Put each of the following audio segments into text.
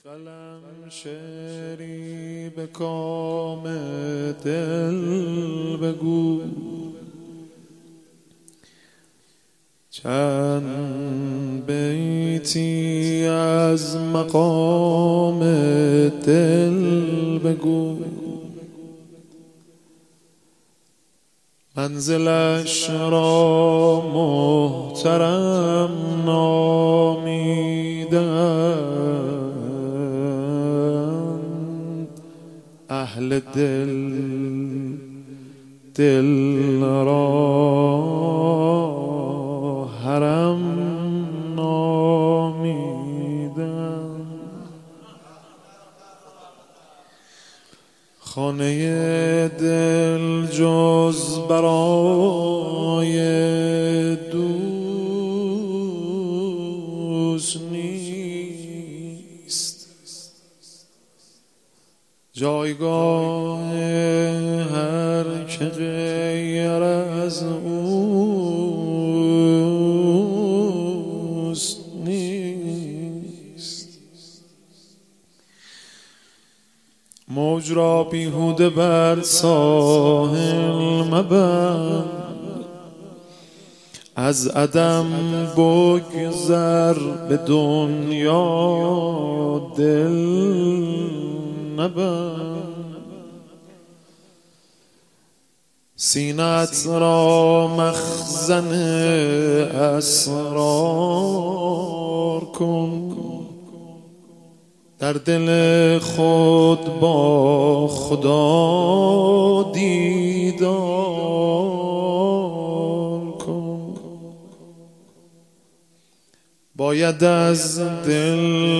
قلم شعری به کام دل بگو، چند بیتی از مقام دل بگو. منزلش را محترم نامیدند اهل دل را حرم نامیدند. خانه دل جز برای دوست نیست، جایگاه هر که غیر از اوست نیست. موج را بیهوده بر ساحل مبند، از عدم بگذر به دنیا دل نبند. سینت را مخزن اسرار کن، در دل خود با خدا دیدار کن. باید از دل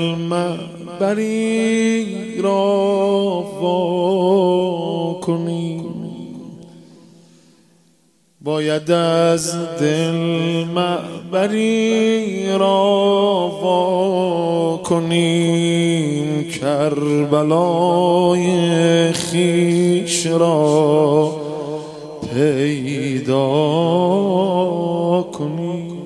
معبری را وا کنی، باید از دل معبری را وا کنیم، کربلای خویش را پیدا کنیم.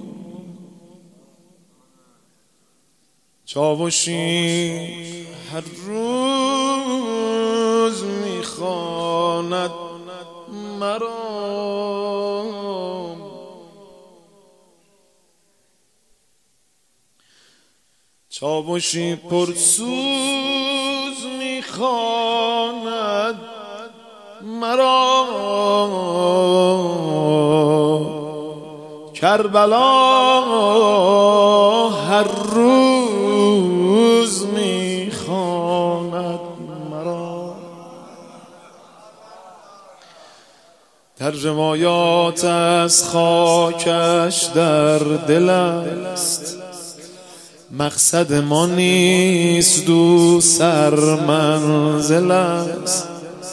چاوشی هر روز میخواند مرا، چاوشی پرسوز میخواند مرا، کربلا هر روز میخواند مرا. در روایات از خاکش در دل است، مقصد ما نیست دو سر منزل است.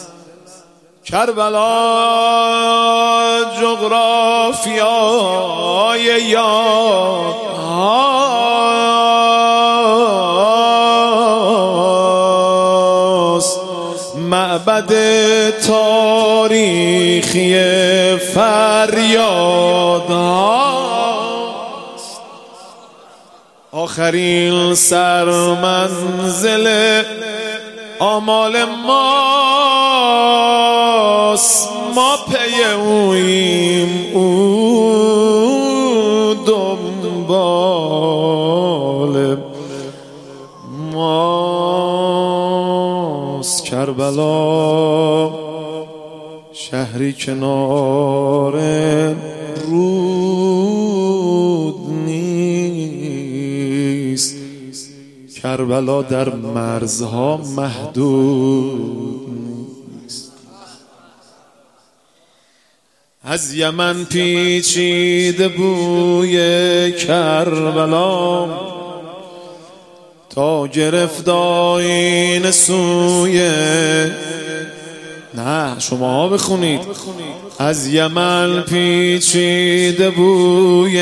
کربلا جغرافیای یادهاست، معبد تاریخی فریادهاست. آخرین سرمنزل آمال ماست، ما پی اوییم او دنبال ماست. کربلا شهری کنار رود نیست، کربلا در مرزها محدود نیست. از یمن پیچیده بوی کربلا، تا گرفت آیین سوی، نه شما بخونید. از یمن پیچیده بوی،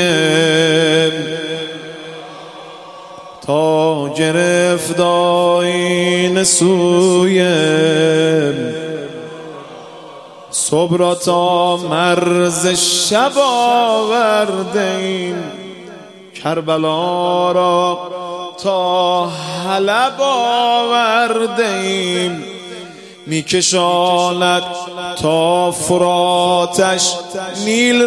تا گرفت آیین سوی، صبح را تا مرز شب آوردیم، کربلا را تا حلب آورده ایم، میکشاند تا فراتش نیل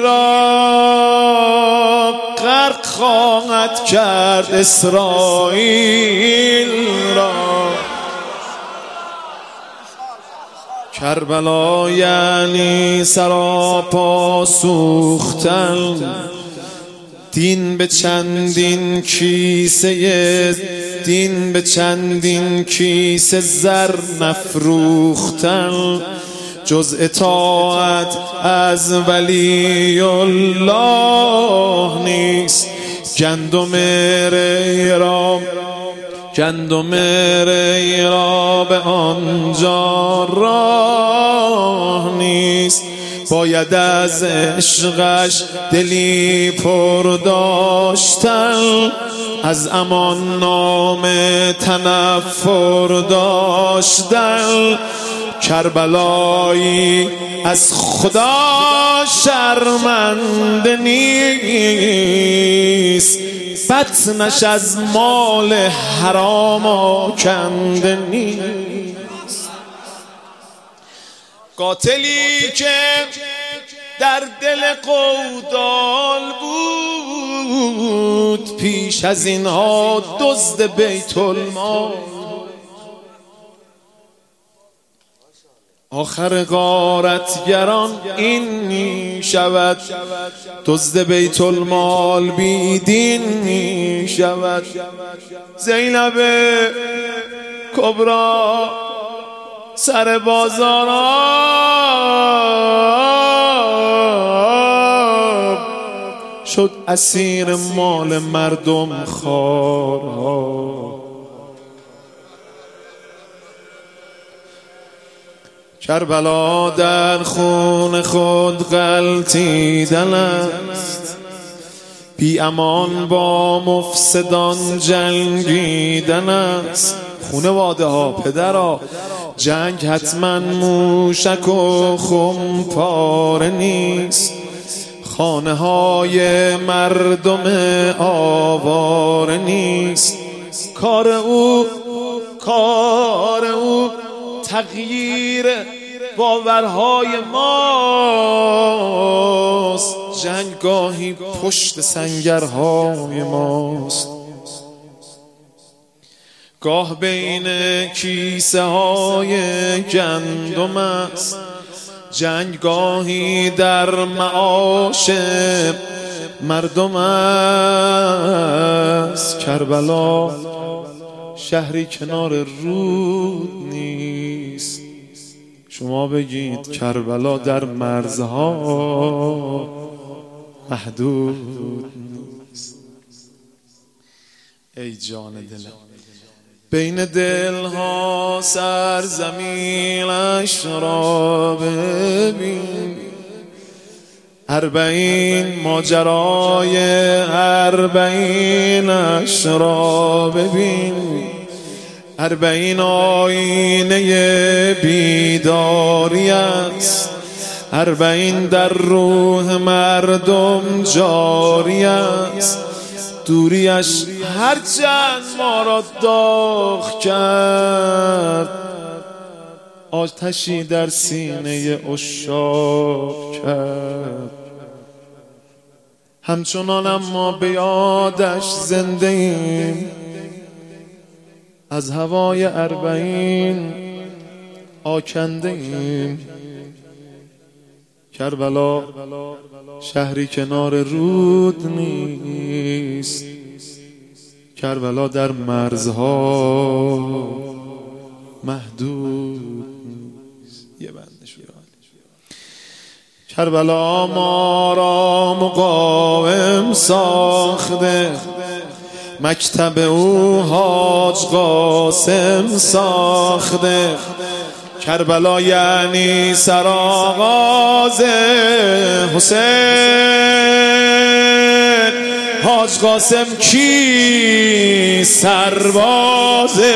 را غرق خواهد کرد اسرائیل را. کربلا یعنی سراپا سوختن، دین به چندین کیسه دین به چندین کیسه زر نفروختن، جز اطاعت از ولی الله نیست. گندم ری را به آنجا راه نیست. باید از عشقش دلی پر داشتن، از امان نام تنفر داشتن. کربلایی از خدا شرمنده نیست، بطنش از مال حرام آکنده نیست. قاتلی که در دل قودال بود، پیش از اینها دزد بیت المال. آخر غارتگران این می شود، دزد بیت المال بی دین می شود. زینب کبرا سر بازار شد اسیر مال مردم خوارها. کربلا در خون خود غلطیدن است، بی امان با مفسدان جنگیدن است. خونواده ها، پدرها، جنگ حتما موشک و خمپاره نیست. خانه های مردم آواره نیست. کار او تغییر باورهای ماست. جنگ گاهی پشت سنگرهای ماست، گاه بین کیسه های گندم است. جنگ گاهی در معاش مردم است. کربلا شهری کنار رود نیست. شما بگید کربلا در مرزها محدود نیست. ای جان دلم، بین دلها سرزمینش را ببین. 40 ماجرای 40 را ببین. 40 آینه بیداری است. 40 در روح مردم جاری است. دوریش هرچند ما را داغ کرد، آتشی در سینه عشاق کرد. همچنان اما به یادش زنده ایم، از هوای 40 آکنده ایم. کربلا شهری کنار رود نیست. کربلا در مرزها محدود نیست. یه بنده شد. کربلا ما را مقاوم ساخته، مکتب او حاج قاسم ساخته. کربلا یعنی سرآغاز حسین. حاج قاسم کی سربازه؟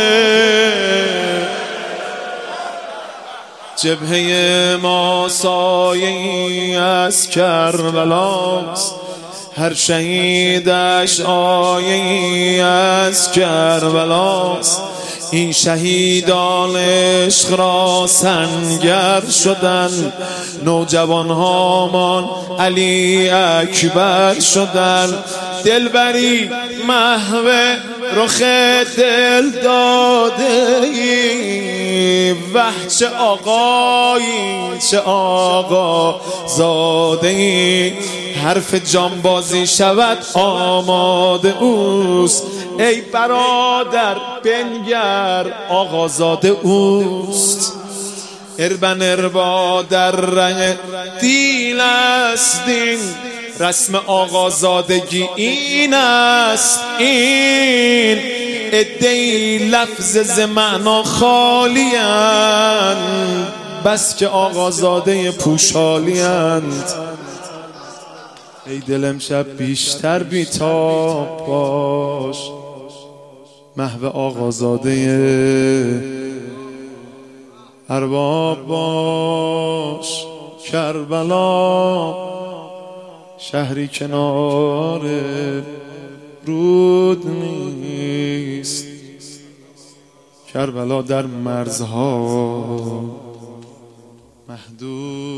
جبهه ما سایه‌ای از کربلاست. هر شهیدش آیه‌ای از کربلاست. این شهیدان عشق را سنگر شدن، نوجوان هامان علی اکبر شدن. دلبری محو رخ دل داده ای، وح چه آقایی چه آقا زاده ای. حرف جانبازی شود آماده اوست، ای برادر بنگر آقازاده اوست. اربن اربا در رنگ دیل است این، رسم آقازادگی این است این. ادعی لفظ ز معنا خالی‌اند، بس که آقازاده پوشالی‌اند. ای دل امشب بیشتر بی‌تاب باش، محو آقازاده ارباب باش. کربلا شهری کنار رود نیست، کربلا در مرزها محدود